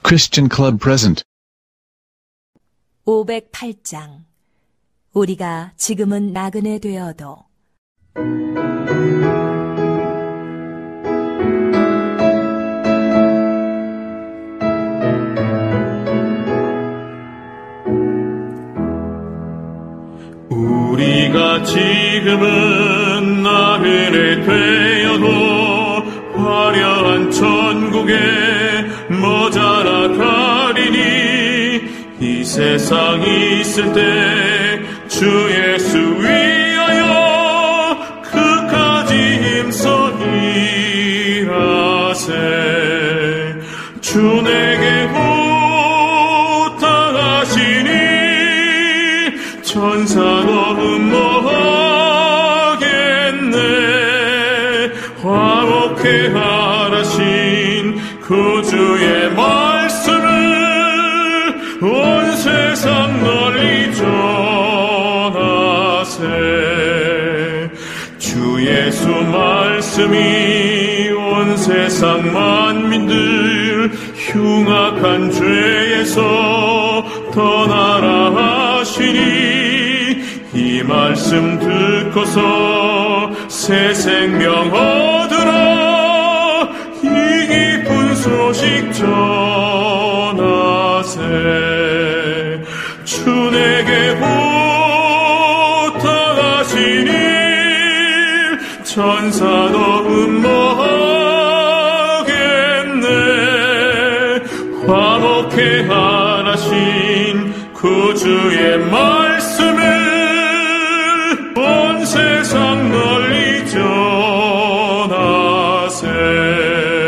Christian Club present. 508장. 우리가 지금은 나그네 되어도. 우리가 지금은 나그네 되어도 화려한 천국에 머자라 가리니 이 세상 있을 때 주 예수 위하여 그까지 힘써 일하세. 주 내게 부탁하시니 천사도 음모하겠네. 화목해 하라신 구주의 말씀을 온 세상 널리 전하세. 주 예수 말씀이 온 세상 만민들 흉악한 죄에서 떠나라 하시니 이 말씀 듣고서 새 생명 얻으라. 이 기쁜 소식 전하세. 주 내게 부탁하시니 천사도 음모하겠네. 화목해 하라신 구주의 말씀을 온 세상 널리 전하세.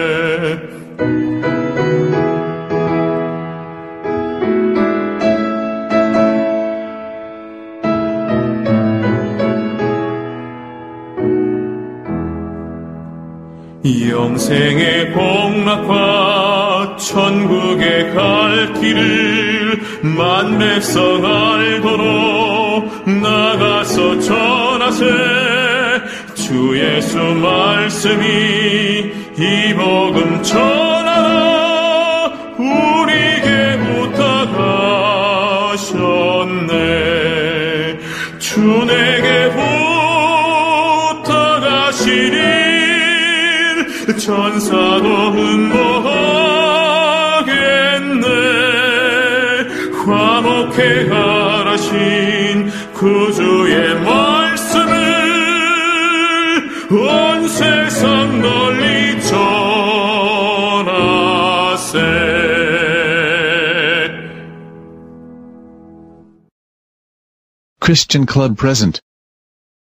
영생의 복락과 천국에 갈 길을 만백성 알도록 나가서 전하세. 주 예수 말씀이 이 복음 전하라. 우리에게 부탁하셨네. 주 내게 부탁하시니 천사도 음모하겠네. 화목해 하라신 구주의 말씀을 온 세상 널리 전하세. Christian Club present.